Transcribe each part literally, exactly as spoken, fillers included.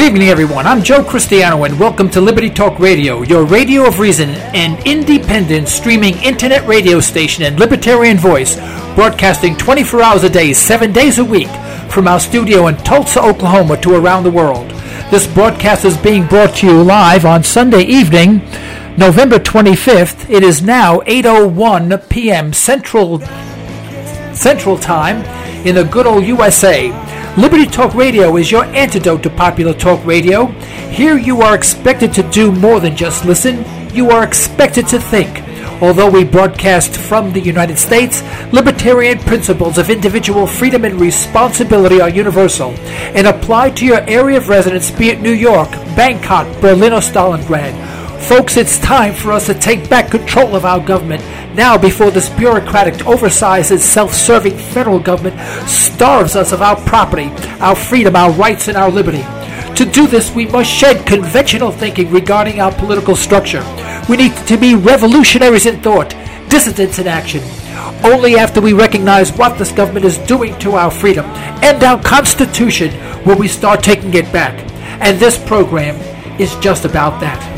evening, everyone. I'm Joe Cristiano, and welcome to Liberty Talk Radio, your radio of reason and independent streaming internet radio station and libertarian voice, broadcasting twenty-four hours a day, seven days a week, from our studio in Tulsa, Oklahoma, to around the world. This broadcast is being brought to you live on Sunday evening, November twenty-fifth. It is now eight oh one p.m. Central Central Time in the good old U S A. Liberty Talk Radio is your antidote to popular talk radio. Here you are expected to do more than just listen. You are expected to think. Although we broadcast from the United States, libertarian principles of individual freedom and responsibility are universal and apply to your area of residence, be it New York, Bangkok, Berlin, or Stalingrad. Folks, it's time for us to take back control of our government now before this bureaucratic, oversized, and self-serving federal government starves us of our property, our freedom, our rights, and our liberty. To do this, we must shed conventional thinking regarding our political structure. We need to be revolutionaries in thought, dissidents in action. Only after we recognize what this government is doing to our freedom and our Constitution will we start taking it back. And this program is just about that.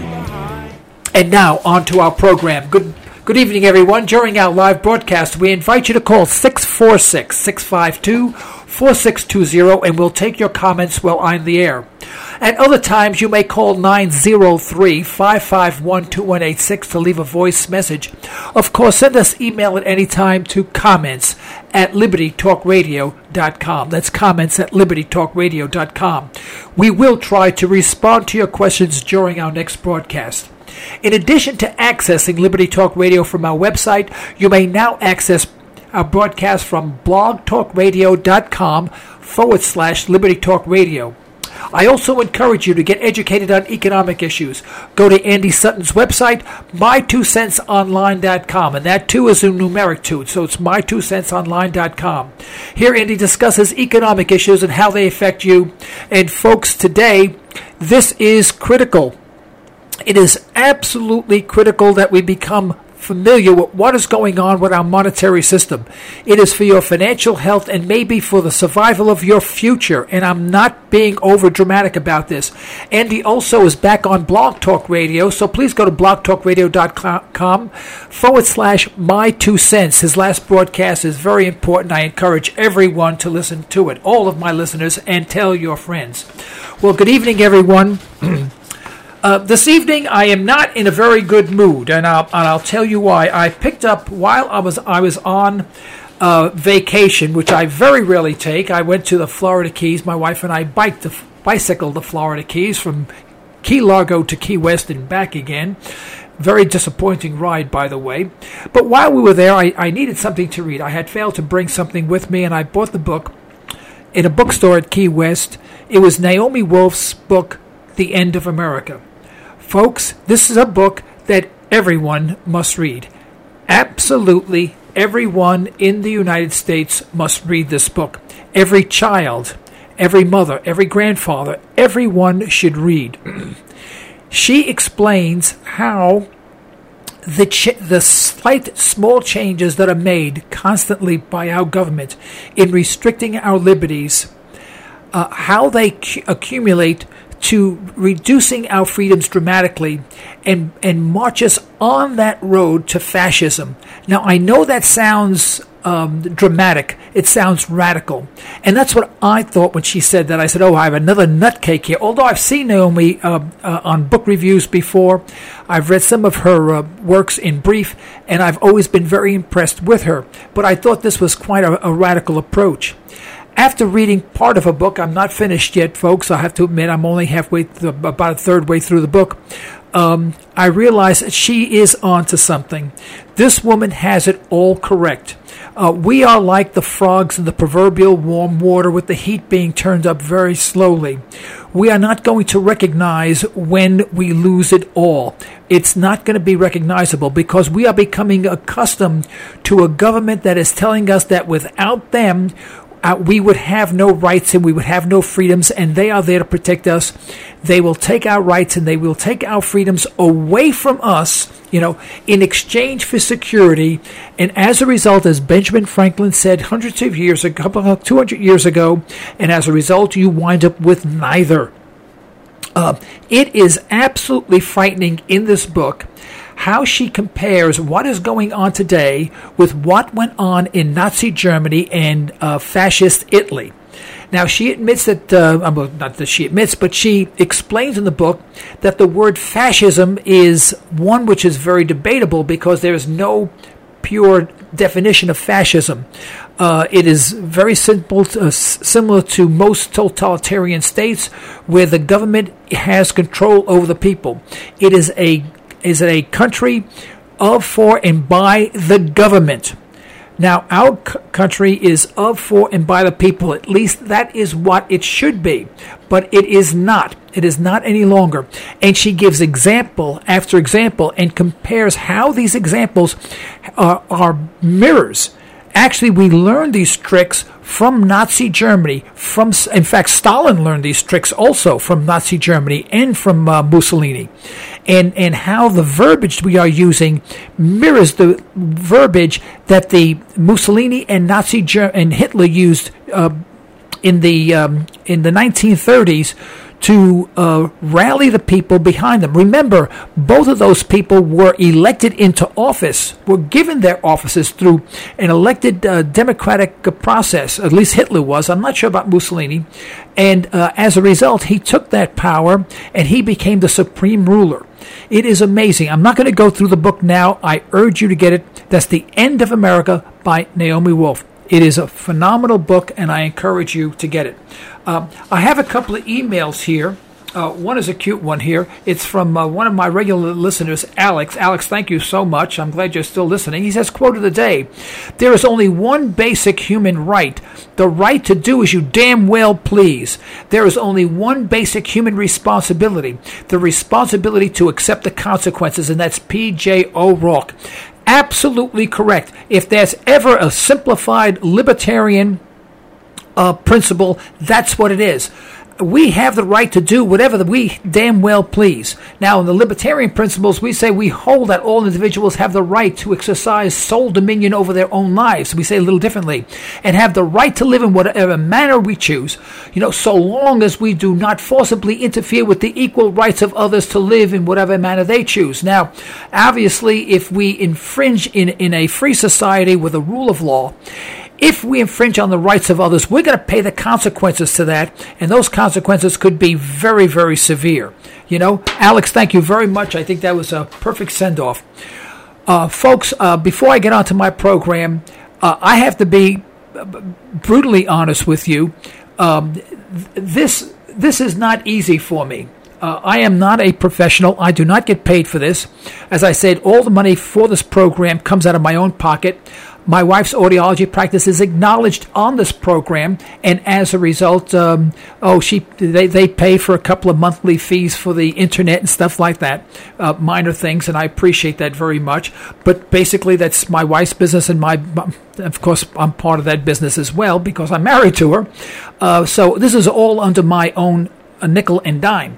And now, on to our program. Good good evening, everyone. During our live broadcast, we invite you to call six four six, six five two, four six two zero, and we'll take your comments while I'm in the air. At other times, you may call nine zero three, five five one, two one eight six to leave a voice message. Of course, send us email at any time to comments at liberty talk radio dot com. That's comments at liberty talk radio dot com. We will try to respond to your questions during our next broadcast. In addition to accessing Liberty Talk Radio from our website, you may now access our broadcast from blogtalkradio.com forward slash Liberty Talk Radio. I also encourage you to get educated on economic issues. Go to Andy Sutton's website, my two cents online dot com, and that two is a numeric two, so it's my two cents online dot com. Here Andy discusses economic issues and how they affect you. And folks, today, this is critical. It is absolutely critical that we become familiar with what is going on with our monetary system. It is for your financial health and maybe for the survival of your future. And I'm not being over dramatic about this. Andy also is back on Blog Talk Radio, so please go to blogtalkradio.com forward slash my two cents. His last broadcast is very important. I encourage everyone to listen to it, all of my listeners, and tell your friends. Well, good evening, everyone. Uh, this evening, I am not in a very good mood, and I'll, and I'll tell you why. I picked up while I was I was on uh, vacation, which I very rarely take. I went to the Florida Keys. My wife and I biked the bicycled the Florida Keys from Key Largo to Key West and back again. Very disappointing ride, by the way. But while we were there, I, I needed something to read. I had failed to bring something with me, and I bought the book in a bookstore at Key West. It was Naomi Wolf's book, The End of America. Folks, this is a book that everyone must read. Absolutely everyone in the United States must read this book. Every child, every mother, every grandfather, everyone should read. She explains how the ch- the slight small changes that are made constantly by our government in restricting our liberties, uh, how they c- accumulate to reducing our freedoms dramatically and and march us on that road to fascism. Now, I know that sounds um, dramatic. It sounds radical. And that's what I thought when she said that. I said, oh, I have another nutcake here. Although I've seen Naomi uh, uh, on book reviews before, I've read some of her uh, works in brief, and I've always been very impressed with her. But I thought this was quite a, a radical approach. After reading part of a book, I'm not finished yet, folks. I have to admit, I'm only halfway, th- about a third way through the book. Um, I realize that she is onto something. This woman has it all correct. Uh, we are like the frogs in the proverbial warm water with the heat being turned up very slowly. We are not going to recognize when we lose it all. It's not going to be recognizable because we are becoming accustomed to a government that is telling us that without them, Uh, we would have no rights and we would have no freedoms, and they are there to protect us. They will take our rights and they will take our freedoms away from us, you know, in exchange for security. And as a result, as Benjamin Franklin said hundreds of years ago, two hundred years ago, and as a result, you wind up with neither. Uh, it is absolutely frightening in this book how she compares what is going on today with what went on in Nazi Germany and uh, fascist Italy. Now, she admits that, uh, well, not that she admits, but she explains in the book that the word fascism is one which is very debatable because there is no pure definition of fascism. Uh, it is very simple, to, uh, similar to most totalitarian states where the government has control over the people. It is a is a country of, for, and by the government. Now, our c- country is of, for, and by the people. At least that is what it should be. But it is not. It is not any longer. And she gives example after example and compares how these examples are, are mirrors. Actually, we learned these tricks from Nazi Germany. From, in fact, Stalin learned these tricks also from Nazi Germany and from uh, Mussolini. And and how the verbiage we are using mirrors the verbiage that the Mussolini and Nazi Ger- and Hitler used uh, in the um, in the nineteen thirties to uh, rally the people behind them. Remember, both of those people were elected into office, were given their offices through an elected uh, democratic process. At least Hitler was. I'm not sure about Mussolini. And uh, as a result, he took that power and he became the supreme ruler. It is amazing. I'm not going to go through the book now. I urge you to get it. That's The End of America by Naomi Wolf. It is a phenomenal book, and I encourage you to get it. Uh, I have a couple of emails here. Uh, one is a cute one here. It's from uh, one of my regular listeners, Alex. Alex, thank you so much. I'm glad you're still listening. He says, quote of the day, "There is only one basic human right. The right to do as you damn well please. There is only one basic human responsibility. The responsibility to accept the consequences," and that's P J O'Rourke. Absolutely correct. If there's ever a simplified libertarian uh, principle, that's what it is. We have the right to do whatever we damn well please. Now, in the libertarian principles, we say we hold that all individuals have the right to exercise sole dominion over their own lives. We say a little differently. And have the right to live in whatever manner we choose, you know, so long as we do not forcibly interfere with the equal rights of others to live in whatever manner they choose. Now, obviously, if we infringe in, in a free society with a rule of law, if we infringe on the rights of others, we're going to pay the consequences to that, and those consequences could be very, very severe. You know, Alex, thank you very much. I think that was a perfect send-off. Uh, folks, uh, before I get on to my program, uh, I have to be brutally honest with you. Um, this this is not easy for me. Uh, I am not a professional. I do not get paid for this. As I said, all the money for this program comes out of my own pocket. My wife's audiology practice is acknowledged on this program, and as a result, um, oh, she they, they pay for a couple of monthly fees for the internet and stuff like that, uh, minor things, and I appreciate that very much. But basically, that's my wife's business, and my, of course, I'm part of that business as well because I'm married to her. Uh, so this is all under my own uh, nickel and dime,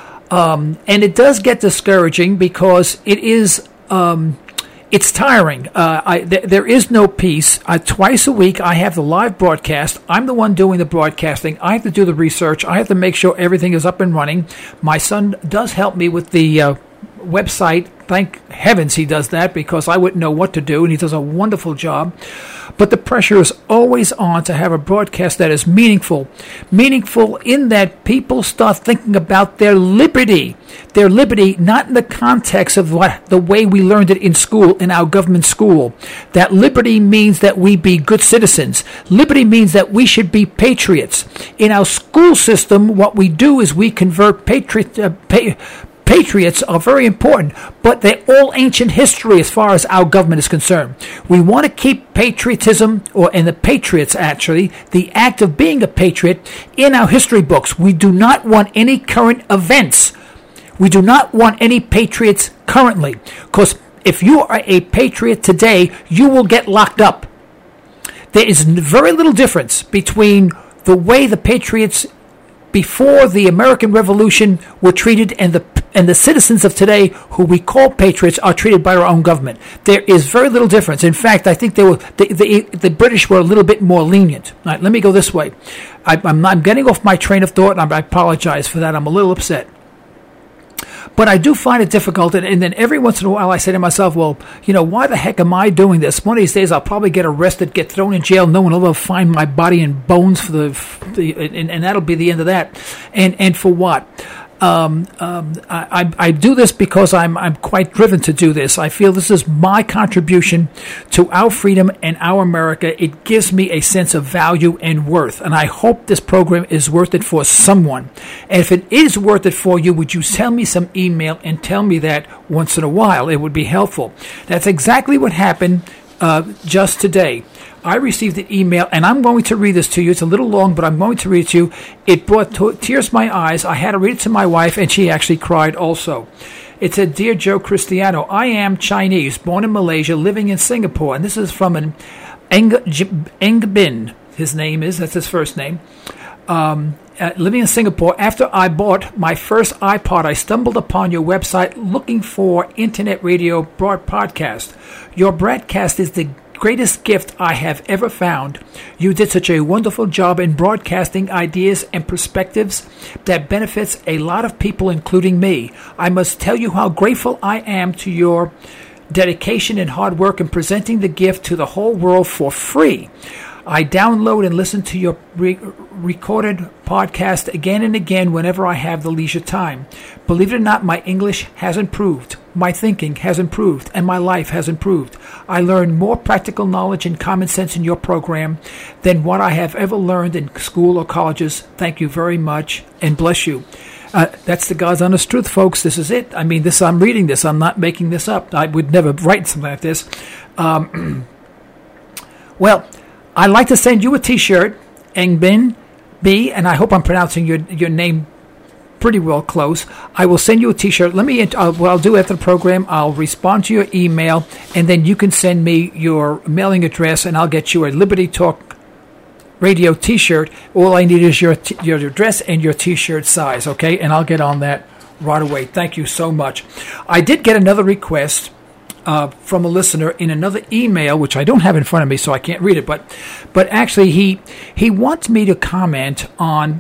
um, and it does get discouraging because it is. Um, It's tiring. Uh, I, th- there is no peace. Uh, twice a week, I have the live broadcast. I'm the one doing the broadcasting. I have to do the research. I have to make sure everything is up and running. My son does help me with the uh, website. Thank heavens he does that because I wouldn't know what to do, and he does a wonderful job. But the pressure is always on to have a broadcast that is meaningful. Meaningful in that people start thinking about their liberty. Their liberty not in the context of what the way we learned it in school, in our government school. That liberty means that we be good citizens. Liberty means that we should be patriots. In our school system, what we do is we convert patriot... Uh, pa- Patriots are very important, but they're all ancient history as far as our government is concerned. We want to keep patriotism, or in the patriots actually, the act of being a patriot in our history books. We do not want any current events. We do not want any patriots currently, because if you are a patriot today, you will get locked up. There is very little difference between the way the patriots before the American Revolution were treated and the and the citizens of today, who we call patriots, are treated by our own government. There is very little difference. In fact, I think they were the the, the British were a little bit more lenient. All right, let me go this way. I, I'm, I'm getting off my train of thought, and I apologize for that. I'm a little upset. but I do find it difficult. And, and then every once in a while I say to myself, well, you know, why the heck am I doing this? One of these days I'll probably get arrested, get thrown in jail. No one will ever find my body and bones for the, for the and, and that'll be the end of that. And and for what? Um, um, I, I, I do this because I'm I'm quite driven to do this. I feel this is my contribution to our freedom and our America. It gives me a sense of value and worth, and I hope this program is worth it for someone. And if it is worth it for you, would you send me some email and tell me that once in a while? It would be helpful. That's exactly what happened uh, just today. I received an email, and I'm going to read this to you. It's a little long, but I'm going to read it to you. It brought to- tears to my eyes. I had to read it to my wife, and she actually cried also. It said, Dear Joe Cristiano, I am Chinese, born in Malaysia, living in Singapore. And this is from an Eng, Eng Bin, his name is, that's his first name. Um, uh, living in Singapore, after I bought my first iPod, I stumbled upon your website looking for internet radio broad podcast. Your broadcast is the greatest gift I have ever found. You did such a wonderful job in broadcasting ideas and perspectives that benefits a lot of people, including me. I must tell you how grateful I am to your dedication and hard work in presenting the gift to the whole world for free. I download and listen to your re- recorded podcast again and again whenever I have the leisure time. Believe it or not, my English has improved, my thinking has improved, and my life has improved. I learned more practical knowledge and common sense in your program than what I have ever learned in school or colleges. Thank you very much, and bless you. Uh, that's the God's honest truth, folks. This is it. I mean, this. I'm reading this. I'm not making this up. I would never write something like this. Um, well, I'd like to send you a T-shirt, Engbin B, and I hope I'm pronouncing your your name pretty well close. I will send you a T-shirt. Let me. Uh, what I'll do after the program, I'll respond to your email, and then you can send me your mailing address, and I'll get you a Liberty Talk Radio T-shirt. All I need is your t- your address and your T-shirt size, okay? And I'll get on that right away. Thank you so much. I did get another request Uh, from a listener in another email, which I don't have in front of me, so I can't read it. But, but actually, he he wants me to comment on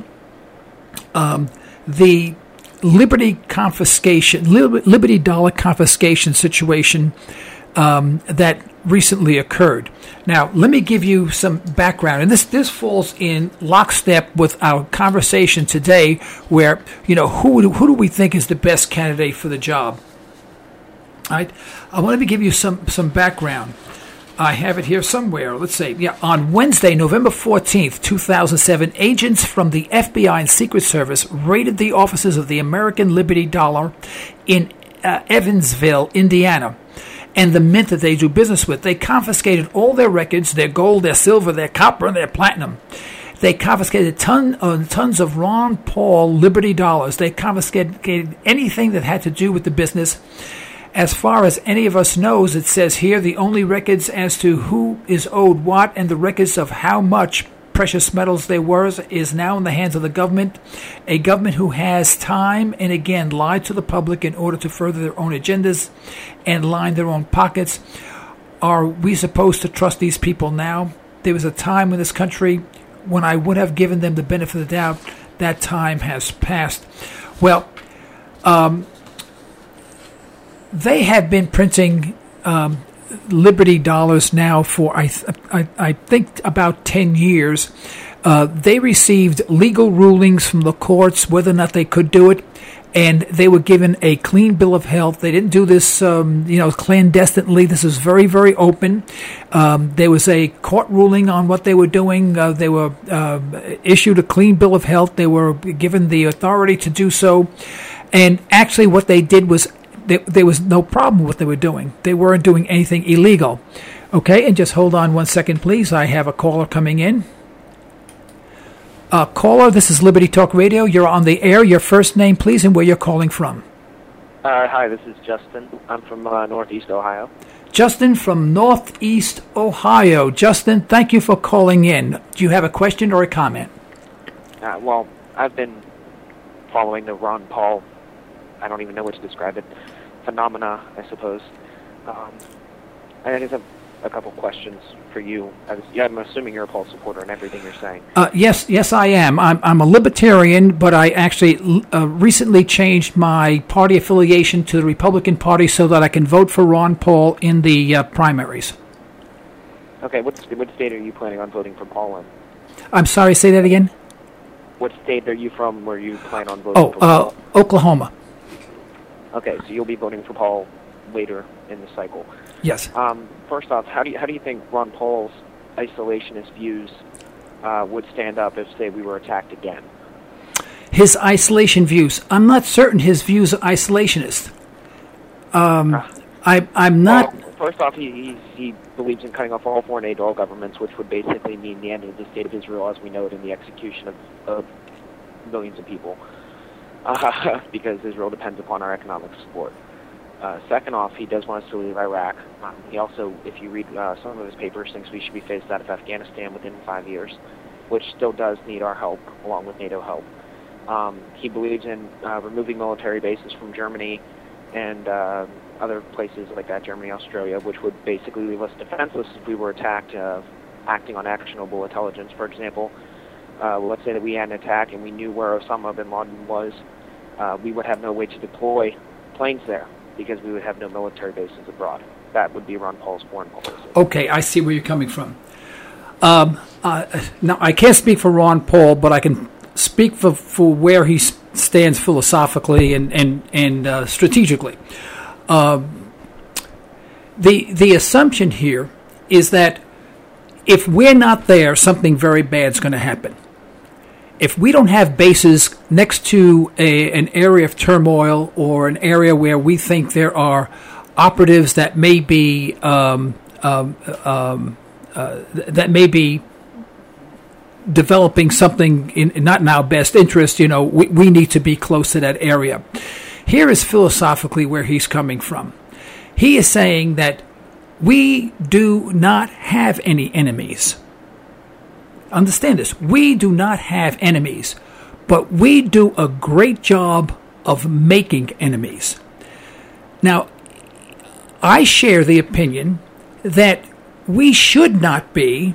um, the Liberty confiscation, Liberty dollar confiscation situation um, that recently occurred. Now, let me give you some background, and this this falls in lockstep with our conversation today, where you know who do, who do we think is the best candidate for the job? All right. I want to give you some, some background. I have it here somewhere. Let's see. Yeah, on Wednesday, November fourteenth, two thousand seven, agents from the F B I and Secret Service raided the offices of the American Liberty Dollar in uh, Evansville, Indiana, and the mint that they do business with. They confiscated all their records, their gold, their silver, their copper, and their platinum. They confiscated ton, uh, tons of Ron Paul Liberty dollars. They confiscated anything that had to do with the business. As far as any of us knows, it says here, the only records as to who is owed what and the records of how much precious metals there was is now in the hands of the government, a government who has time and again lied to the public in order to further their own agendas and line their own pockets. Are we supposed to trust these people now? There was a time in this country when I would have given them the benefit of the doubt. That time has passed. Well, um... they have been printing um, Liberty dollars now for, I, th- I, I think, about ten years. Uh, they received legal rulings from the courts whether or not they could do it, and they were given a clean bill of health. They didn't do this, um, you know, clandestinely. This is very, very open. Um, there was a court ruling on what they were doing. Uh, they were uh, issued a clean bill of health. They were given the authority to do so, and actually what they did was There, there was no problem with what they were doing. They weren't doing anything illegal. Okay, and just hold on one second, please. I have a caller coming in. Uh, caller, this is Liberty Talk Radio. You're on the air. Your first name, please, and where you're calling from. Uh, hi, this is Justin. I'm from uh, Northeast Ohio. Justin from Northeast Ohio. Justin, thank you for calling in. Do you have a question or a comment? Uh, well, I've been following the Ron Paul, I don't even know what to describe it, phenomena, I suppose. Um, I guess I've a couple questions for you. I was, yeah, I'm assuming you're a Paul supporter and everything you're saying. Uh, yes, yes, I am. I'm, I'm a libertarian, but I actually uh, recently changed my party affiliation to the Republican Party so that I can vote for Ron Paul in the uh, primaries. Okay, what, what state are you planning on voting for Paul in? I'm sorry, say that again? What state are you from where you plan on voting oh, for uh, Paul? Oklahoma. Okay, so you'll be voting for Paul later in the cycle. Yes. Um, first off, how do you how do you think Ron Paul's isolationist views uh, would stand up if, say, we were attacked again? His isolation views. I'm not certain his views are isolationist. Um, uh, I, I'm not... Well, first off, he, he he believes in cutting off all foreign aid to all governments, which would basically mean the end of the state of Israel as we know it and the execution of, of millions of people, uh, because Israel depends upon our economic support. Uh, second off, he does want us to leave Iraq. Um, he also, if you read uh, some of his papers, thinks we should be phased out of Afghanistan within five years, which still does need our help, along with NATO help. Um, he believes in uh, removing military bases from Germany and uh, other places like that, Germany, Australia, which would basically leave us defenseless if we were attacked, uh, acting on actionable intelligence. For example, uh, let's say that we had an attack and we knew where Osama bin Laden was, uh, we would have no way to deploy planes there because we would have no military bases abroad. That would be Ron Paul's foreign policy. Okay, I see where you're coming from. Um, uh, now, I can't speak for Ron Paul, but I can speak for, for where he stands philosophically and, and, and uh, strategically. Uh, the the assumption here is that if we're not there, something very bad is going to happen. If we don't have bases next to a, an area of turmoil or an area where we think there are operatives that may be um, um, um, uh, that may be developing something in, not in our best interest, you know, we, we need to be close to that area. Here is philosophically where he's coming from. He is saying that we do not have any enemies. Understand this. We do not have enemies, but we do a great job of making enemies. Now, I share the opinion that we should not be,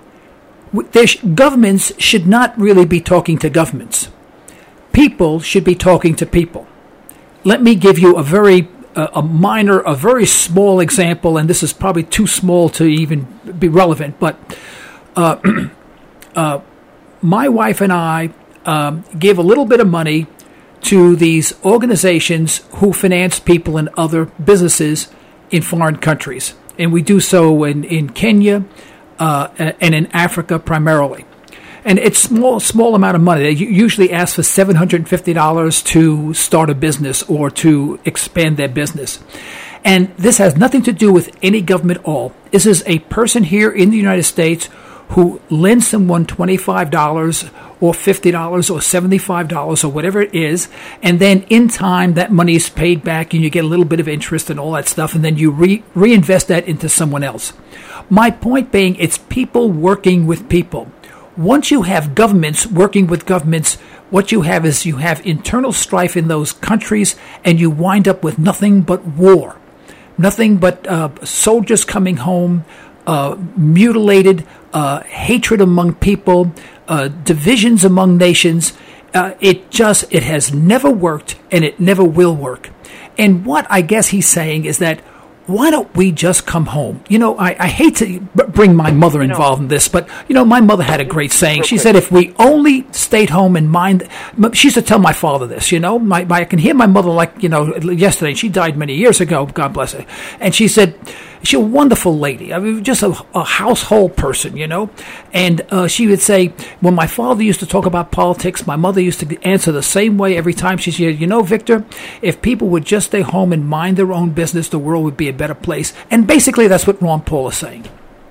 there sh- governments should not really be talking to governments. People should be talking to people. Let me give you a very uh, a minor, a very small example, and this is probably too small to even be relevant, but uh, uh, my wife and I um, give a little bit of money to these organizations who finance people in other businesses in foreign countries. And we do so in, in Kenya uh, and in Africa primarily. And it's small, small amount of money. They usually ask for seven hundred fifty dollars to start a business or to expand their business. And this has nothing to do with any government at all. This is a person here in the United States who lends someone twenty-five dollars or fifty dollars or seventy-five dollars or whatever it is, and then in time that money is paid back and you get a little bit of interest and all that stuff, and then you re- reinvest that into someone else. My point being, it's people working with people. Once you have governments working with governments, what you have is you have internal strife in those countries, and you wind up with nothing but war. Nothing but uh, soldiers coming home, uh, mutilated, uh, hatred among people, uh, divisions among nations. Uh, it just, it has never worked, and it never will work. And what I guess he's saying is that, why don't we just come home? You know, I, I hate to b- bring my mother involved in this, but, you know, my mother had a great saying. She said, if we only stayed home and mind... She used to tell my father this, you know. My, my I can hear my mother like, you know, yesterday. She died many years ago, God bless her. And she said, she's a wonderful lady. I mean, just a, a household person, you know. And uh, she would say, when my father used to talk about politics, my mother used to answer the same way every time. She said, you know, Victor, if people would just stay home and mind their own business, the world would be a better place. And basically that's what Ron Paul is saying.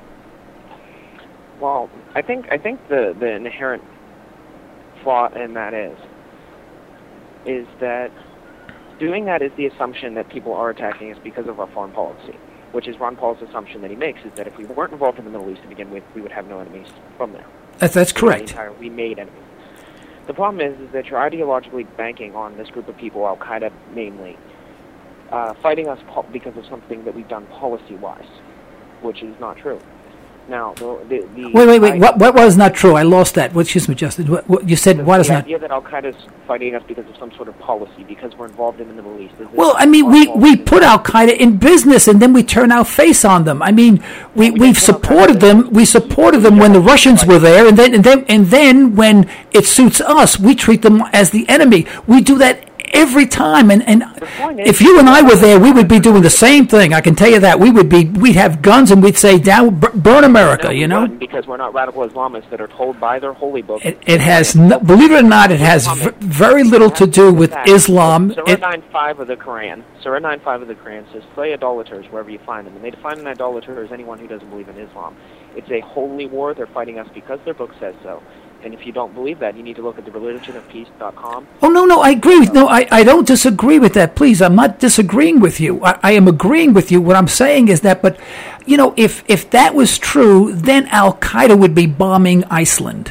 Well, I think I think the, the inherent flaw in that is is that doing that is the assumption that people are attacking us because of our foreign policy, which is Ron Paul's assumption that he makes, is that if we weren't involved in the Middle East to begin with, we would have no enemies from there. That's, that's correct. Entire, we made enemies. The problem is, is that you're ideologically banking on this group of people, Al-Qaeda mainly, Uh, fighting us po- because of something that we've done policy-wise. which is not true. Now, the, the, the wait, wait, wait. I, what, what was not true? I lost that. What, excuse me, Justin. What, what, you said what is not? The idea that Al Qaeda is fighting us because of some sort of policy, because we're involved in the Middle East. Well, I mean, we, we put Al Qaeda in business, and then we turn our face on them. I mean, we we we've supported them. We supported them when the Russians were there, and then and then and then when it suits us, we treat them as the enemy. We do that every time, and, and if you and I were there, we would be doing the same thing. I can tell you that. We would be, we'd have guns, and we'd say, "Down, burn America," no, you know? Because we're not radical Islamists that are told by their holy book. It, it has, no, believe it or not, it has v- very little to do with Islam. Surah nine five of the Quran, Surah nine five of the Quran says, "Slay idolaters wherever you find them," and they define an idolater as anyone who doesn't believe in Islam. It's a holy war. They're fighting us because their book says so. And if you don't believe that, you need to look at the religion of peace dot com. Oh, no, no, I agree with, no, I, I don't disagree with that. Please, I'm not disagreeing with you. I, I am agreeing with you. What I'm saying is that, but, you know, if, if that was true, then Al-Qaeda would be bombing Iceland.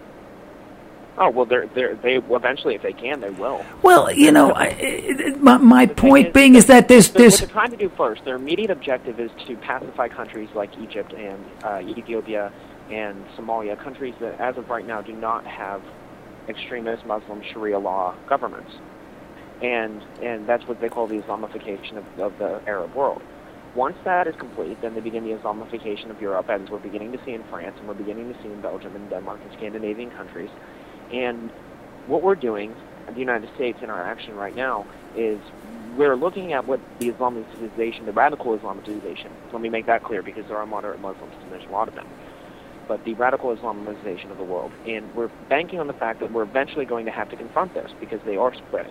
Oh, well, they're, they're, they eventually, if they can, they will. Well, you know, I, my, my point is, being is that there's... So there's what they're trying to do first, their immediate objective is to pacify countries like Egypt and uh, Ethiopia and Somalia, countries that, as of right now, do not have extremist Muslim Sharia law governments. And and that's what they call the Islamification of, of the Arab world. Once that is complete, then they begin the Islamification of Europe, as we're beginning to see in France, and we're beginning to see in Belgium and Denmark and Scandinavian countries. And what we're doing in the United States in our action right now is we're looking at what the Islamicization, the radical Islamicization, let me make that clear because there are moderate Muslims and there's a lot of them, but the radical Islamization of the world. And we're banking on the fact that we're eventually going to have to confront this because they are spreading.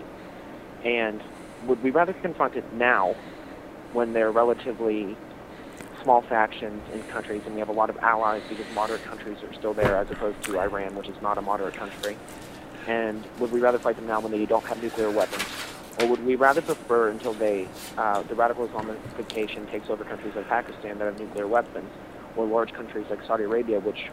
And would we rather confront it now when they're relatively small factions in countries and we have a lot of allies because moderate countries are still there as opposed to Iran, which is not a moderate country? And would we rather fight them now when they don't have nuclear weapons? Or would we rather prefer until they, uh, the radical Islamification takes over countries like Pakistan that have nuclear weapons, or large countries like Saudi Arabia, which,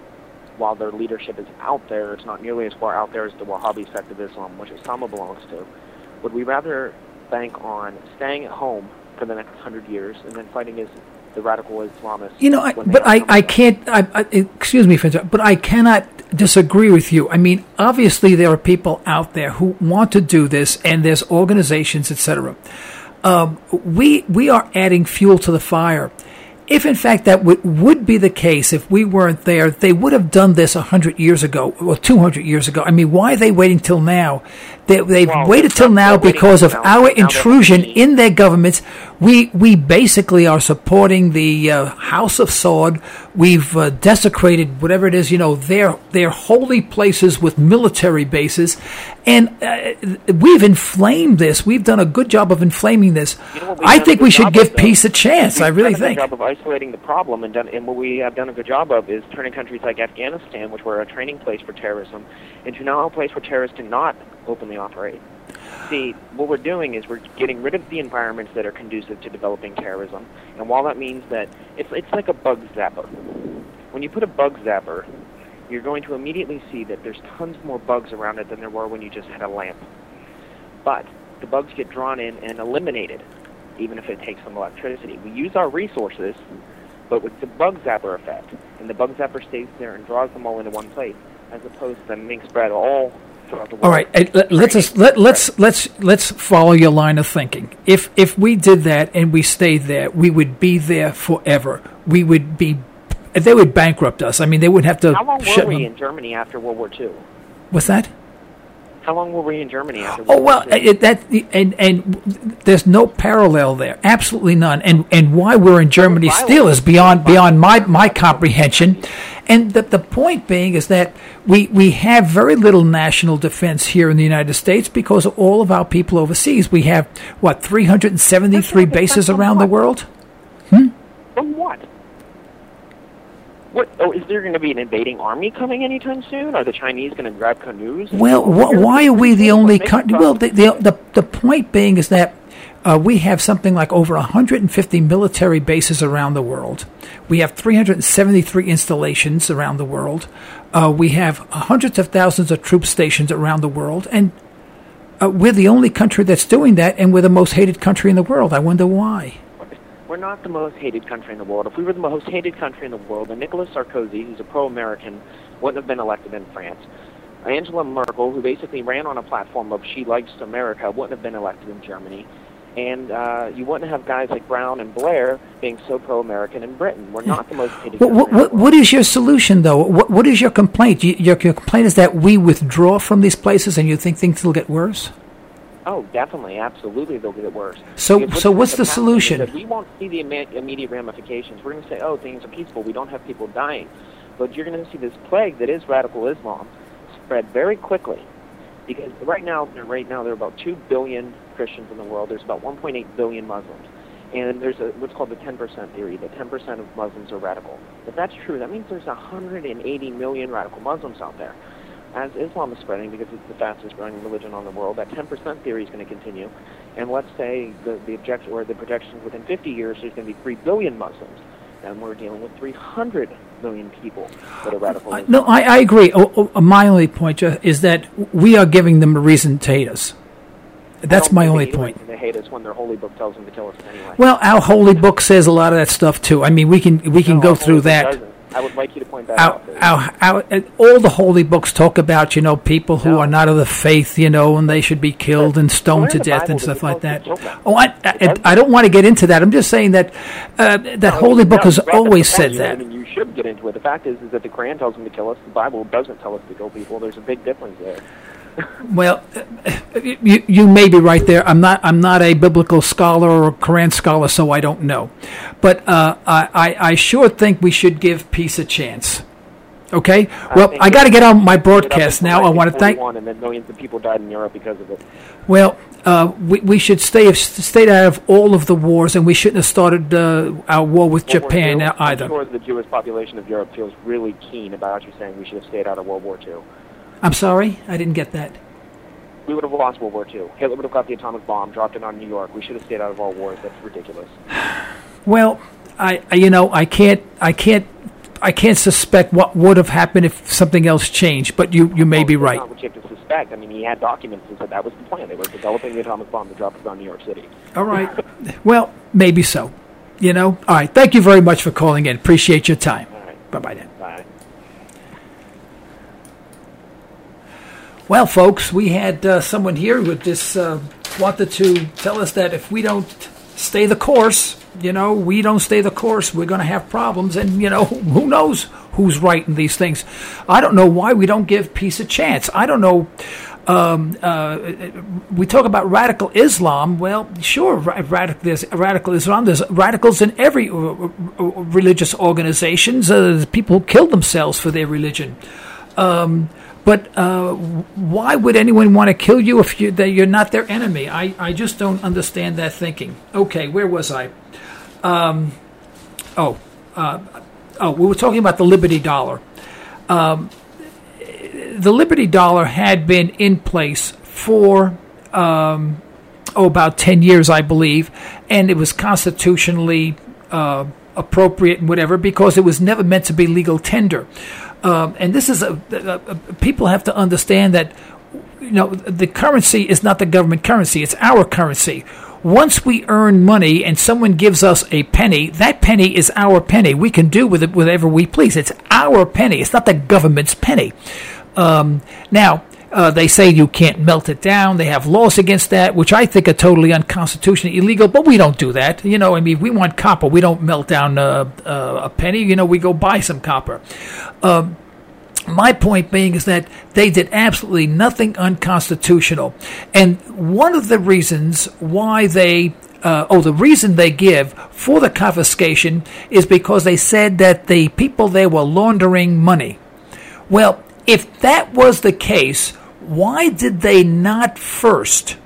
while their leadership is out there, it's not nearly as far out there as the Wahhabi sect of Islam, which Osama belongs to. Would we rather bank on staying at home for the next hundred years and then fighting as the radical Islamists? You know, I, but I, I can't, I, I, excuse me, but I cannot disagree with you. I mean, obviously there are people out there who want to do this, and there's organizations, et cetera. Um, we, we are adding fuel to the fire. If, in fact, that w- would be the case, if we weren't there, they would have done this one hundred years ago, or two hundred years ago. I mean, why are they waiting till now? They, they've well, waited till now because of now, our now intrusion in their governments. We we basically are supporting the uh, House of Saud. We've uh, desecrated whatever it is, you know, their their holy places with military bases, and uh, we've inflamed this. We've done a good job of inflaming this. You know I think we should give of, peace a chance. I really think. think. We've done a good job of isolating the problem, and, done, and what we have done a good job of is turning countries like Afghanistan, which were a training place for terrorism, into now a place where terrorists cannot openly operate. See, what we're doing is we're getting rid of the environments that are conducive to developing terrorism, and while that means that it's it's like a bug zapper. When you put a bug zapper, you're going to immediately see that there's tons more bugs around it than there were when you just had a lamp. But the bugs get drawn in and eliminated, even if it takes some electricity. We use our resources, but with the bug zapper effect, and the bug zapper stays there and draws them all into one place, as opposed to them being spread all throughout the world. All right, let, let's just, let, let's let's let's follow your line of thinking. If if we did that and we stayed there, we would be there forever. We would be, they would bankrupt us. I mean, they wouldn't have to. How long shut were we them. in Germany after World War Two? What's that? How long were we in Germany after Oh World well, War Two? it, that and and there's no parallel there, absolutely none. And and why we're in Germany still is beyond beyond my, my comprehension. And the the point being is that we we have very little national defense here in the United States because of all of our people overseas. We have what three hundred seventy-three bases around the world. Hmm? From what? What? Oh, is there going to be an invading army coming anytime soon? Are the Chinese going to grab canoes? Well, wh- why are we the only country? Well, the, the the the point being is that uh, we have something like over one hundred fifty military bases around the world. We have three hundred seventy-three installations around the world. Uh, we have hundreds of thousands of troop stations around the world, and uh, we're the only country that's doing that, and we're the most hated country in the world. I wonder why. we're not the most hated country in the world. If we were the most hated country in the world, then Nicolas Sarkozy, who's a pro-American, wouldn't have been elected in France. Angela Merkel, who basically ran on a platform of she likes America, wouldn't have been elected in Germany. And uh, you wouldn't have guys like Brown and Blair being so pro-American in Britain. We're not the most hated country what, what, what is your solution, though? What, what is your complaint? Your, your complaint is that we withdraw from these places and you think things will get worse? Oh, definitely, absolutely, they'll get worse. So, so what's the solution? We won't see the immediate ramifications. We're going to say, oh, things are peaceful. We don't have people dying. But you're going to see this plague that is radical Islam spread very quickly. Because right now, right now, there are about two billion Christians in the world. There's about one point eight billion Muslims. And there's a, what's called the ten percent theory, that ten percent of Muslims are radical. If that's true, that means there's one hundred eighty million radical Muslims out there. As Islam is spreading, because it's the fastest growing religion on the world, that ten percent theory is going to continue. And let's say the, the object, or the projections within fifty years, there's going to be three billion Muslims. And we're dealing with three hundred million people that are radical. Uh, no, I, I agree. Oh, oh, my only point uh, is that we are giving them a reason to hate us. That's my only point. They hate us when their holy book tells them to kill us anyway. Well, our holy book says a lot of that stuff too. I mean, we can we can no, go through that. Doesn't. I would like you to point that our, out. Our, our, all the holy books talk about, you know, people who no. are not of the faith, you know, and they should be killed and stoned to death and stuff like that. Oh, I, I, I don't want to get into that. I'm just saying that uh, that no, holy book has always said that. I mean, you should get into it. The fact is, is that the Quran tells them to kill us. The Bible doesn't tell us to kill people. There's a big difference there. Well, you you may be right there. I'm not I'm not a biblical scholar or a Quran scholar, so I don't know. But uh, I I sure think we should give peace a chance. Okay. Well, I, I got to get on my broadcast now. I want to thank. And then millions of people died in Europe because of it. Well, uh, we we should stay stayed out of all of the wars, and we shouldn't have started uh, our war with World Japan War Two, either. I'm sure the Jewish population of Europe feels really keen about you saying we should have stayed out of World War Two. I'm sorry, I didn't get that. We would have lost World War Two. Hitler would have got the atomic bomb, dropped it on New York. We should have stayed out of all wars. That's ridiculous. Well, I, I you know I can't I can't I can't suspect what would have happened if something else changed. But you, you may well, be right. Not what you have to suspect. I mean, he had documents that said that was the plan. They were developing the atomic bomb to drop it on New York City. All right. Well, maybe so. You know. All right. Thank you very much for calling in. Appreciate your time. All right. Bye bye then. Bye. Well, folks, we had uh, someone here who just uh, wanted to tell us that if we don't stay the course, you know, we don't stay the course, we're going to have problems. And, you know, who knows who's right in these things. I don't know why we don't give peace a chance. I don't know. Um, uh, we talk about radical Islam. Well, sure, radical, there's radical Islam. There's radicals in every uh, religious organizations. Uh, people who kill themselves for their religion. Um But uh, why would anyone want to kill you if you, that you're not their enemy? I, I just don't understand that thinking. Okay, where was I? Um, oh, uh, oh, we were talking about the Liberty Dollar. Um, the Liberty Dollar had been in place for um, oh about ten years, I believe, and it was constitutionally uh, appropriate and whatever because it was never meant to be legal tender. Um, and this is a, a, a people have to understand that, you know, the currency is not the government currency; it's our currency. Once we earn money and someone gives us a penny, that penny is our penny. We can do with it whatever we please. It's our penny. It's not the government's penny. Um, now. Uh, they say you can't melt it down. They have laws against that, which I think are totally unconstitutional, illegal. But we don't do that. You know, I mean, if we want copper, we don't melt down uh, uh, a penny. You know, we go buy some copper. Um, my point being is that they did absolutely nothing unconstitutional. And one of the reasons why they, uh, oh, the reason they give for the confiscation is because they said that the people there were laundering money. Well, if that was the case, why did they not first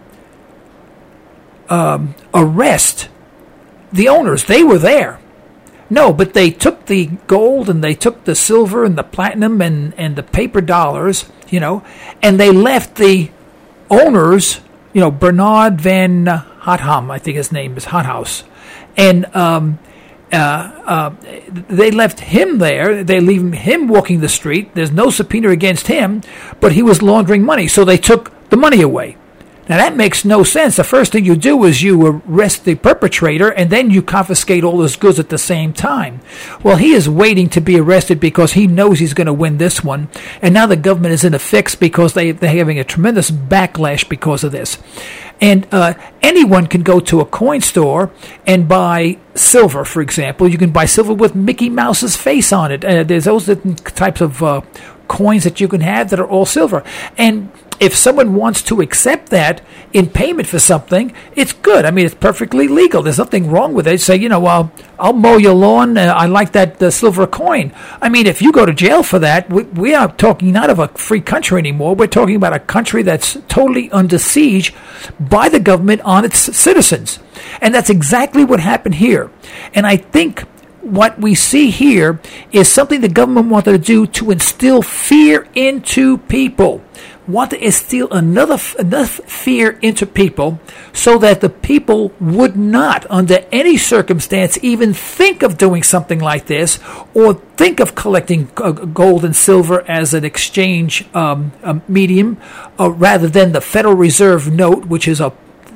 um, arrest the owners? They were there. No, but they took the gold and they took the silver and the platinum and, and the paper dollars, you know, and they left the owners, you know, Bernard Van Hotham, I think his name is Hothouse, and um, Uh, uh, they left him there. They leave him walking the street. There's no subpoena against him, but he was laundering money, so they took the money away. Now, that makes no sense. The first thing you do is you arrest the perpetrator, and then you confiscate all his goods at the same time. Well, he is waiting to be arrested because he knows he's going to win this one. And now the government is in a fix because they, they're having a tremendous backlash because of this. And uh, anyone can go to a coin store and buy silver, for example. You can buy silver with Mickey Mouse's face on it. Uh, there's those types of uh, coins that you can have that are all silver. And if someone wants to accept that in payment for something, it's good. I mean, it's perfectly legal. There's nothing wrong with it. Say, you know, well, I'll mow your lawn. Uh, I like that uh, silver coin. I mean, if you go to jail for that, we, we are talking not of a free country anymore. We're talking about a country that's totally under siege by the government on its citizens. And that's exactly what happened here. And I think what we see here is something the government wanted to do to instill fear into people. Want to instill another enough fear into people so that the people would not, under any circumstance, even think of doing something like this or think of collecting uh, gold and silver as an exchange um, a medium, uh, rather than the Federal Reserve note, which is a,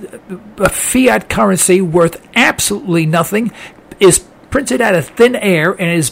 a fiat currency worth absolutely nothing, is printed out of thin air and is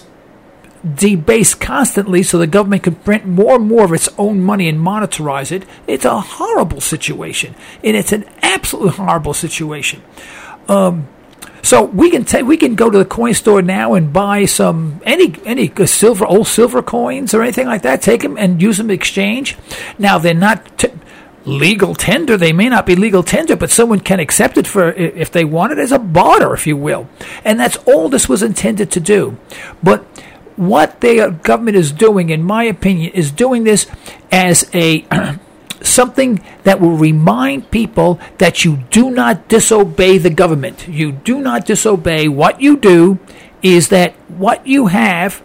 debased constantly so the government can print more and more of its own money and monetize it. It's a horrible situation, and it's an absolutely horrible situation. Um, so we can take, we can go to the coin store now and buy some any any silver, old silver coins or anything like that. Take them and use them in exchange. Now they're not T- legal tender. They may not be legal tender, but someone can accept it for, if they want it, as a barter, if you will. And that's all this was intended to do. But what the government is doing, in my opinion, is doing this as a something that will remind people that you do not disobey the government. You do not disobey. What you do is that what you have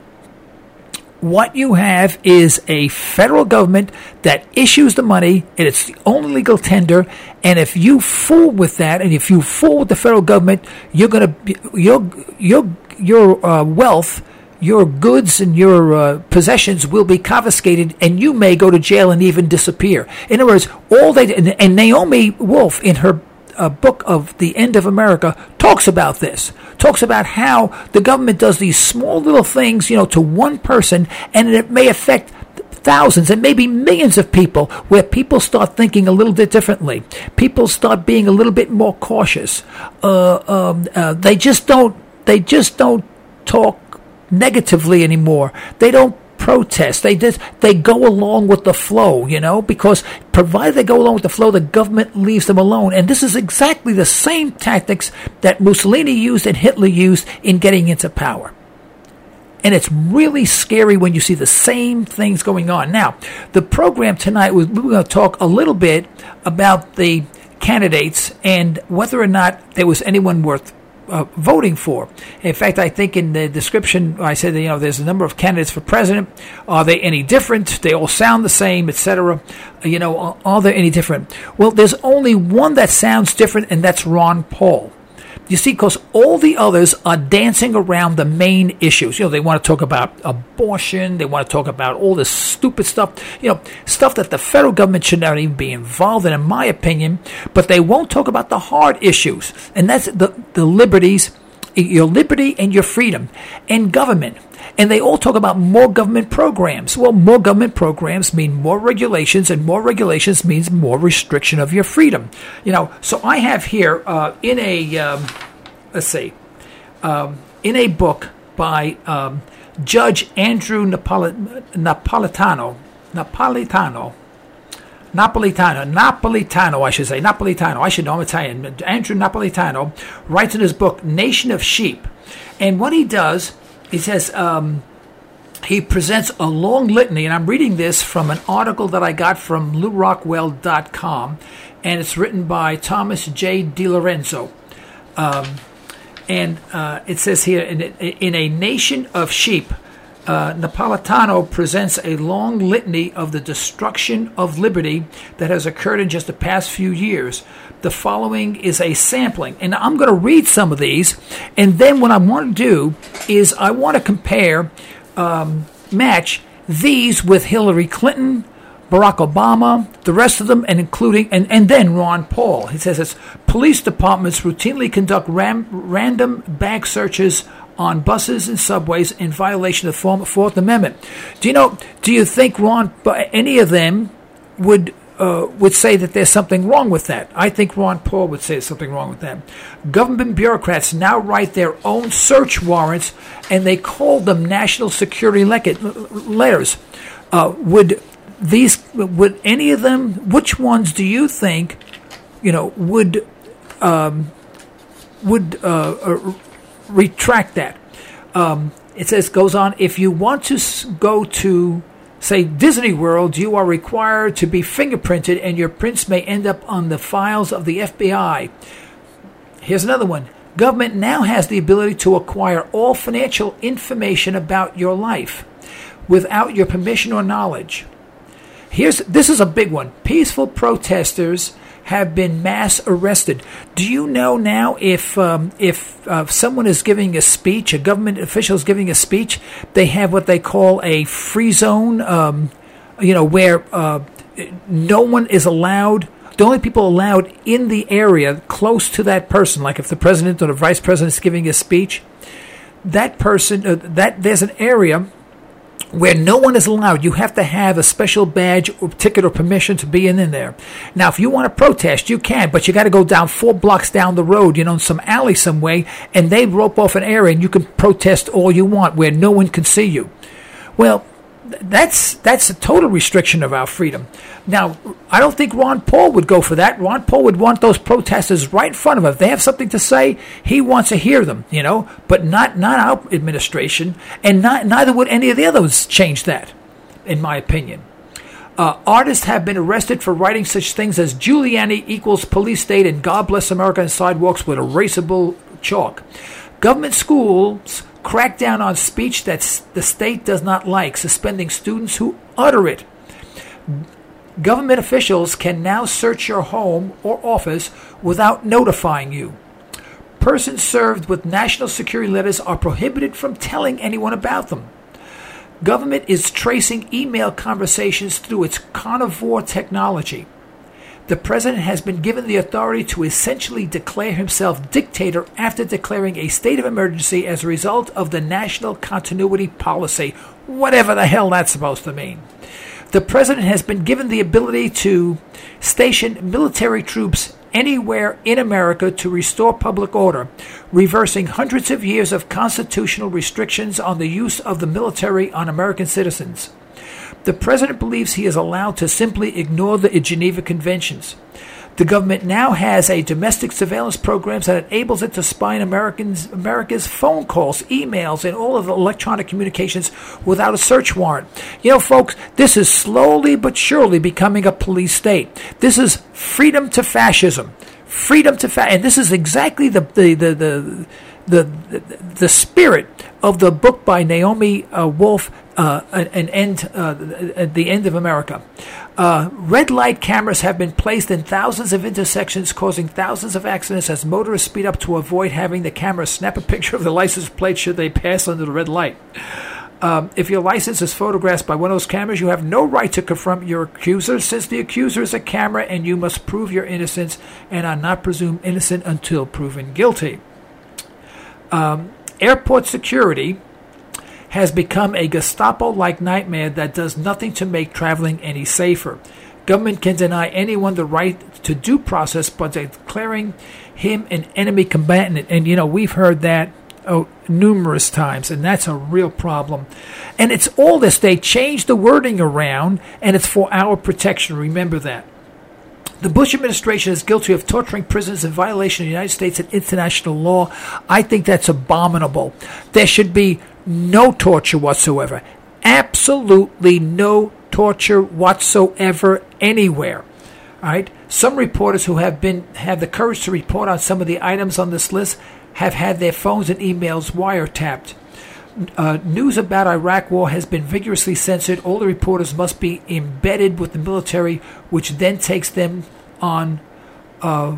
What you have is a federal government that issues the money, and it's the only legal tender. And if you fool with that, and if you fool with the federal government, you're going to your your your uh, wealth, your goods, and your uh, possessions will be confiscated, and you may go to jail and even disappear. In other words, all they and, and Naomi Wolf in her uh, book of The End of America talks about this. Talks about how the government does these small little things, you know, to one person, and it may affect thousands and maybe millions of people, where people start thinking a little bit differently. People start being a little bit more cautious. Uh, um, uh, they just don't. They just don't talk negatively anymore. They don't protest. They just they go along with the flow, you know, because provided they go along with the flow, the government leaves them alone. And this is exactly the same tactics that Mussolini used and Hitler used in getting into power. And it's really scary when you see the same things going on. Now, the program tonight, was we were going to talk a little bit about the candidates and whether or not there was anyone worth Uh, voting for. In fact, I think in the description I said that, you know, there's a number of candidates for president. Are they any different? They all sound the same, et cetera. You know, are, are they any different? Well, there's only one that sounds different, and that's Ron Paul. You see, because all the others are dancing around the main issues. You know, they want to talk about abortion. They want to talk about all this stupid stuff, you know, stuff that the federal government should not even be involved in, in my opinion. But they won't talk about the hard issues, and that's the, the liberties, your liberty and your freedom, and government. And they all talk about more government programs. Well, more government programs mean more regulations, and more regulations means more restriction of your freedom. You know, so I have here uh, in a, um, let's see, um, in a book by um, Judge Andrew Napoli- Napolitano, Napolitano, Napolitano, Napolitano, I should say, Napolitano, I should know, I'm Italian. Andrew Napolitano writes in his book, Nation of Sheep. And what he does, he says, um, he presents a long litany, and I'm reading this from an article that I got from Lou Rockwell dot com, and it's written by Thomas J. DiLorenzo. Um, and uh, it says here, in, in a nation of sheep, Uh, Napolitano presents a long litany of the destruction of liberty that has occurred in just the past few years. The following is a sampling, and I'm going to read some of these, and then what I want to do is I want to compare, um, match these with Hillary Clinton Barack Obama, the rest of them, and including, and, and then Ron Paul. He says it's police departments routinely conduct ram, random bag searches on buses and subways in violation of the Fourth Amendment. Do you know, do you think Ron, any of them would uh, would say that there's something wrong with that? I think Ron Paul would say there's something wrong with that. Government bureaucrats now write their own search warrants, and they call them national security letters. Uh, would these, would any of them, which ones do you think, you know, would um, would uh, uh, retract that? Um, it says, goes on, if you want to go to, say, Disney World, you are required to be fingerprinted, and your prints may end up on the files of the F B I. Here's another one. Government now has the ability to acquire all financial information about your life without your permission or knowledge. Here's this is a big one. Peaceful protesters have been mass arrested. Do you know now if um, if uh, someone is giving a speech, a government official is giving a speech, they have what they call a free zone, um, you know, where uh, no one is allowed. The only people allowed in the area close to that person, like if the president or the vice president is giving a speech, that person, uh, that there's an area where no one is allowed. You have to have a special badge or ticket or permission to be in, in there. Now, if you want to protest, you can, but you got to go down four blocks down the road, you know, in some alley some way, and they rope off an area, and you can protest all you want where no one can see you. Well, that's that's a total restriction of our freedom. Now, I don't think Ron Paul would go for that. Ron Paul would want those protesters right in front of him. If they have something to say, he wants to hear them, you know, but not not our administration, and not neither would any of the others change that, in my opinion. Uh, artists have been arrested for writing such things as Giuliani equals police state and God bless America on sidewalks with erasable chalk. Government schools crack down on speech that the state does not like, suspending students who utter it. Government officials can now search your home or office without notifying you. Persons served with national security letters are prohibited from telling anyone about them. Government is tracing email conversations through its carnivore technology. The president has been given the authority to essentially declare himself dictator after declaring a state of emergency as a result of the national continuity policy, whatever the hell that's supposed to mean. The president has been given the ability to station military troops anywhere in America to restore public order, reversing hundreds of years of constitutional restrictions on the use of the military on American citizens. The president believes he is allowed to simply ignore the Geneva Conventions. The government now has a domestic surveillance program that enables it to spy on Americans, America's phone calls, emails, and all of the electronic communications without a search warrant. You know, folks, this is slowly but surely becoming a police state. This is freedom to fascism. Freedom to fa- and this is exactly the the the the the, the, the spirit of the book by Naomi uh, Wolf, uh, an end, uh, the end of America. Uh, red light cameras have been placed in thousands of intersections, causing thousands of accidents as motorists speed up to avoid having the camera snap a picture of the license plate should they pass under the red light. Um, if your license is photographed by one of those cameras, you have no right to confront your accuser, since the accuser is a camera and you must prove your innocence and are not presumed innocent until proven guilty. Um, airport security has become a Gestapo-like nightmare that does nothing to make traveling any safer. Government can deny anyone the right to due process by declaring him an enemy combatant. And, you know, we've heard that oh, numerous times, and that's a real problem. And it's all this. They changed the wording around, and it's for our protection. Remember that. The Bush administration is guilty of torturing prisoners in violation of the United States and international law. I think that's abominable. There should be no torture whatsoever. Absolutely no torture whatsoever anywhere. All right. Some reporters who have been have the courage to report on some of the items on this list have had their phones and emails wiretapped. Uh, news about Iraq war has been vigorously censored. All the reporters must be embedded with the military, which then takes them on uh,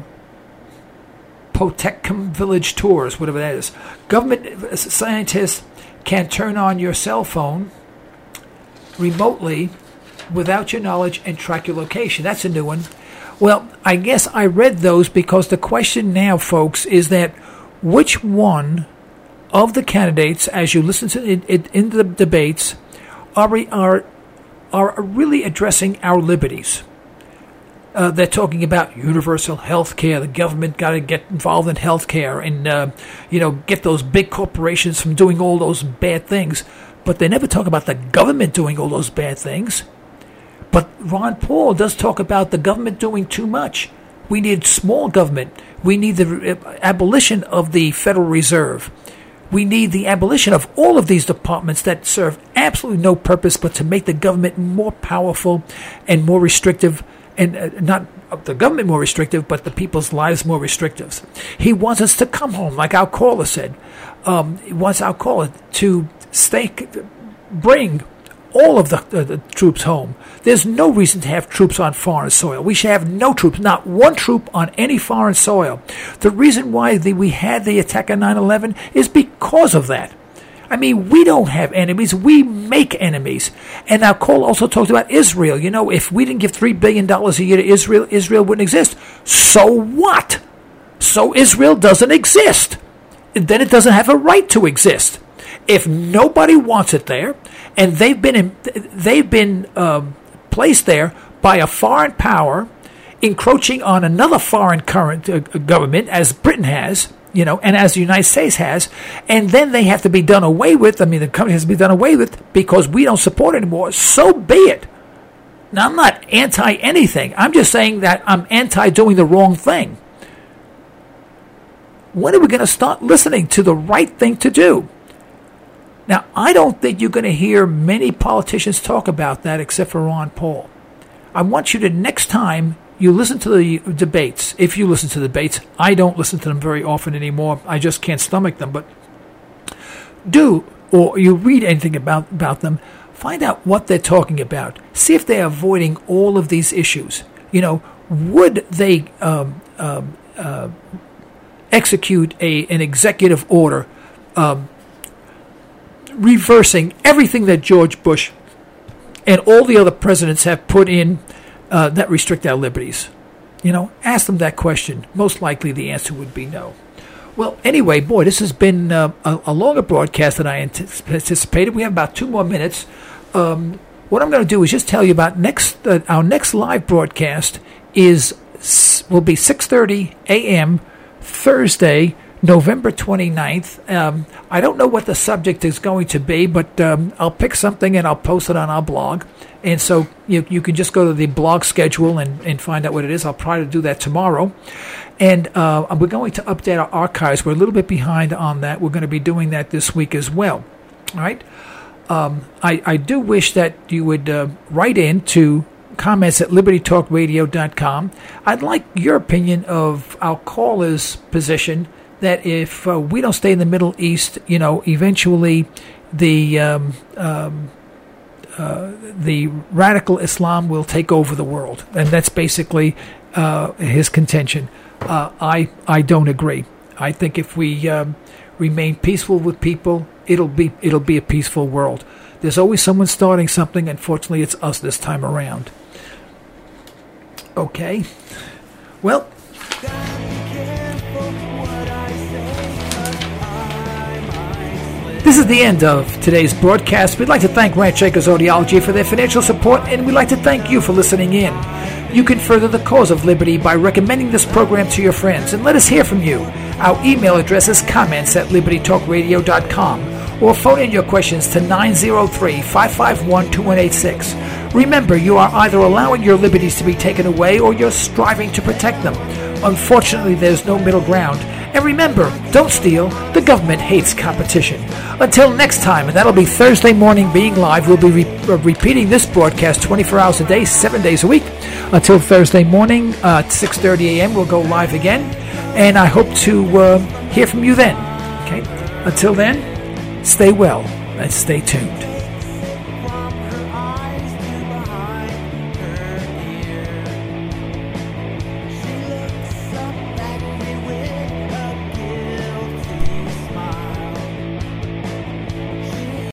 Potemkin village tours, whatever that is. Government scientists can turn on your cell phone remotely without your knowledge and track your location. That's a new one. Well, I guess I read those because the question now, folks, is that which one of the candidates, as you listen to it, it in the debates, are are are really addressing our liberties? Uh, they're talking about universal health care. The government got to get involved in health care and, uh, you know, get those big corporations from doing all those bad things. But they never talk about the government doing all those bad things. But Ron Paul does talk about the government doing too much. We need small government. We need the abolition of the Federal Reserve. We need the abolition of all of these departments that serve absolutely no purpose but to make the government more powerful and more restrictive, and uh, not the government more restrictive, but the people's lives more restrictive. He wants us to come home, like our caller said. Um, he wants our caller to stay, bring all of the, uh, the troops home. There's no reason to have troops on foreign soil. We should have no troops, not one troop on any foreign soil. The reason why the, we had the attack on nine eleven is because of that. I mean, we don't have enemies. We make enemies. And now Cole also talked about Israel. You know, if we didn't give three billion dollars a year to Israel, Israel wouldn't exist. So what? So Israel doesn't exist. And then it doesn't have a right to exist. If nobody wants it there, and they've been in, they've been um, placed there by a foreign power, encroaching on another foreign current uh, government, as Britain has, you know, and as the United States has, and then they have to be done away with. I mean, the country has to be done away with because we don't support it anymore. So be it. Now, I'm not anti anything. I'm just saying that I'm anti doing the wrong thing. When are we going to start listening to the right thing to do? Now, I don't think you're going to hear many politicians talk about that except for Ron Paul. I want you to, next time you listen to the debates, if you listen to the debates, I don't listen to them very often anymore. I just can't stomach them. But do, or you read anything about, about them, find out what they're talking about. See if they're avoiding all of these issues. You know, would they um, um, uh, execute a an executive order um reversing everything that George Bush and all the other presidents have put in uh, that restrict our liberties? You know, ask them that question. Most likely the answer would be no. Well, anyway, boy, this has been uh, a, a longer broadcast than I anticipated. We have about two more minutes. Um, what I'm going to do is just tell you about next uh, our next live broadcast is will be six thirty a.m. Thursday, November twenty-ninth. Um, I don't know what the subject is going to be, but um, I'll pick something and I'll post it on our blog. And so you you can just go to the blog schedule and, and find out what it is. I'll try to do that tomorrow. And uh, we're going to update our archives. We're a little bit behind on that. We're going to be doing that this week as well. All right. Um, I, I do wish that you would uh, write in to comments at liberty talk radio dot com. I'd like your opinion of our caller's position that if uh, we don't stay in the Middle East, you know, eventually the um, um, uh, the radical Islam will take over the world, and that's basically uh, his contention. Uh, I I don't agree. I think if we um, remain peaceful with people, it'll be it'll be a peaceful world. There's always someone starting something. Unfortunately, it's us this time around. Okay. Well. This is the end of today's broadcast. We'd like to thank Ranch Acres Audiology for their financial support, and we'd like to thank you for listening in. You can further the cause of liberty by recommending this program to your friends, and let us hear from you. Our email address is comments at liberty talk radio dot com, or phone in your questions to nine zero three, five five one, two one eight six. Remember, you are either allowing your liberties to be taken away or you're striving to protect them. Unfortunately, there's no middle ground. And remember, don't steal. The government hates competition. Until next time, and that'll be Thursday morning being live, we'll be re- uh, repeating this broadcast twenty-four hours a day, seven days a week. Until Thursday morning uh, at six thirty a.m., we'll go live again. And I hope to uh, hear from you then. Okay. Until then, stay well and stay tuned.